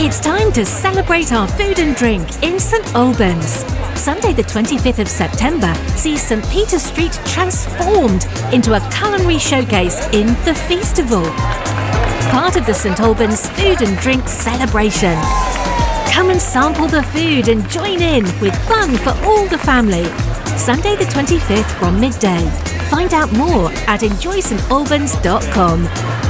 It's time to celebrate our food and drink in St Albans. Sunday the 25th of September sees St Peter Street transformed into a culinary showcase in The Feastival, part of the St Albans Food and Drink celebration. Come and sample the food and join in with fun for all the family. Sunday the 25th from midday. Find out more at enjoystalbans.com.